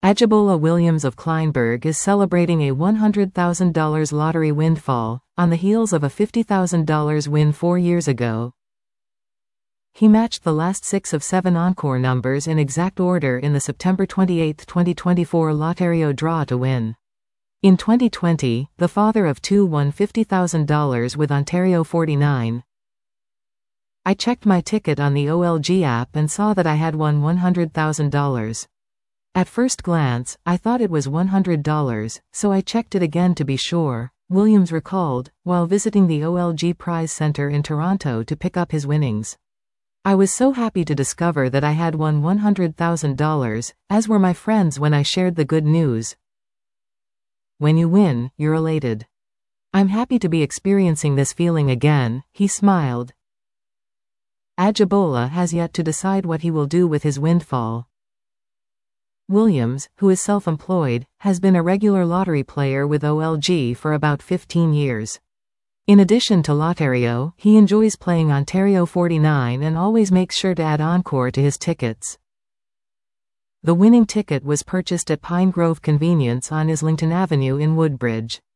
Ajibola Williams of Kleinburg is celebrating a $100,000 lottery windfall, on the heels of a $50,000 win 4 years ago. He matched the last 6 of 7 Encore numbers in exact order in the September 28, 2024 Lotterio draw to win. In 2020, the father of 2 won $50,000 with Ontario 49. I checked my ticket on the OLG app and saw that I had won $100,000. At first glance, I thought it was $100, so I checked it again to be sure, Williams recalled, while visiting the OLG Prize Center in Toronto to pick up his winnings. I was so happy to discover that I had won $100,000, as were my friends when I shared the good news. When you win, you're elated. I'm happy to be experiencing this feeling again, he smiled. Ajibola has yet to decide what he will do with his windfall. Williams, who is self-employed, has been a regular lottery player with OLG for about 15 years. In addition to Lotterio, he enjoys playing Ontario 49 and always makes sure to add Encore to his tickets. The winning ticket was purchased at Pine Grove Convenience on Islington Avenue in Woodbridge.